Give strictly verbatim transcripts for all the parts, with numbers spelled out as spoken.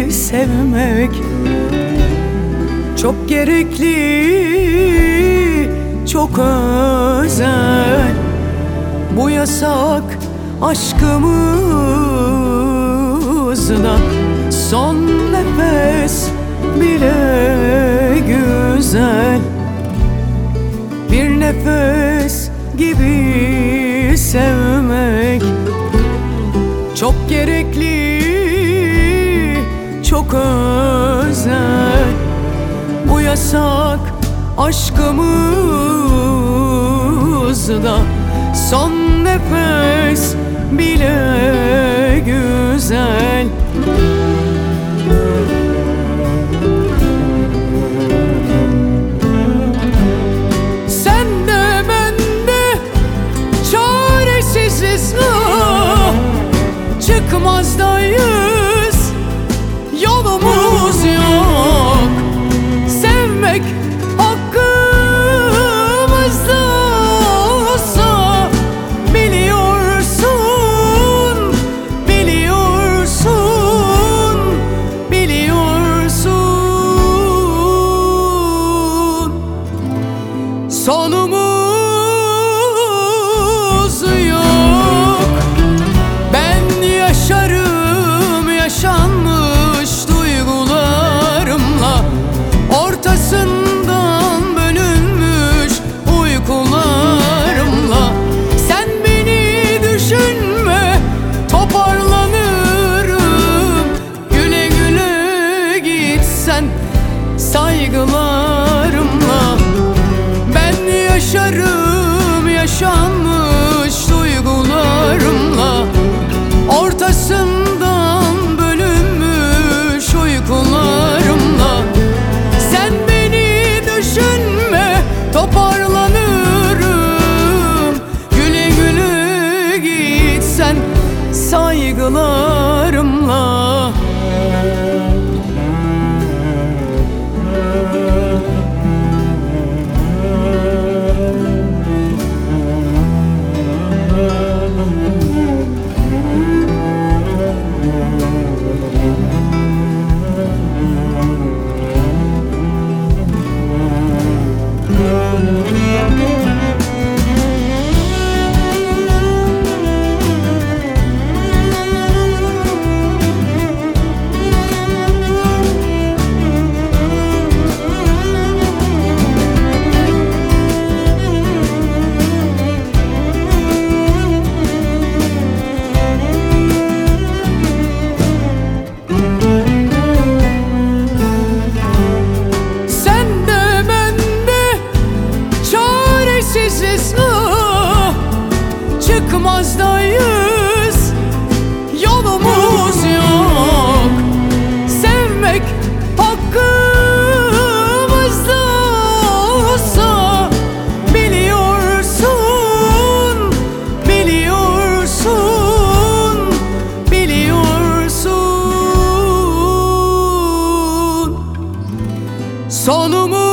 sevmek çok gerekli, çok özel. Bu yasak aşkımızda son nefes bile güzel. Bir nefes gibi sevmek çok gerekli, çok özel. Bu yasak aşkımızda son nefes bile güzel. Sen de ben de çaresiziz, ah, çıkmazdayız, yolumuz yok. Sevmek hakkımızda olsa, biliyorsun, biliyorsun, biliyorsun. Sonumuz yok. Ben yaşarım yaşanmış duygularımla, ortasından bölünmüş uykularımla. Sen beni düşünme, toparlanırım. Güle güle gitsen saygılarımla. Ben yaşarım yaşanmış duygularımla, ortasından bölünmüş uykularımla. Sen beni düşünme, toparlanırım. Güle güle gitsen saygılarımla. Ah, çıkmazdayız, yolumuz yok. Sevmek hakkımızda olsa, biliyorsun, biliyorsun, biliyorsun. Sonumuz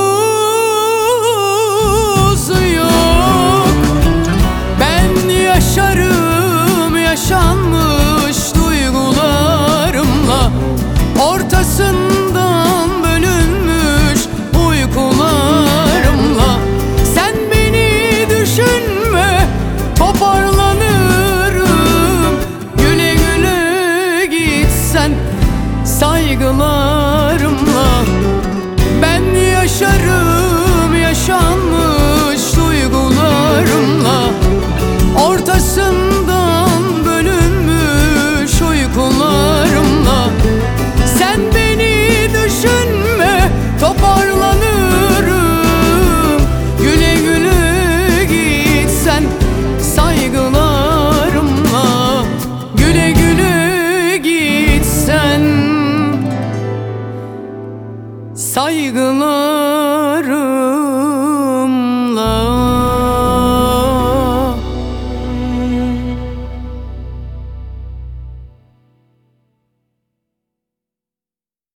yaşarım yaşanmış duygularımla, ortasından bölünmüş uykularımla. Sen beni düşünme, toparlanırım. Güle güle gitsen saygılarımla. Ben yaşarım yaşanmış duygularımla, ortasından bölünmüş uykularımla. Sen beni düşünme, toparlanırım. Güle güle gitsen saygılarımla. Güle güle gitsen saygılarımla.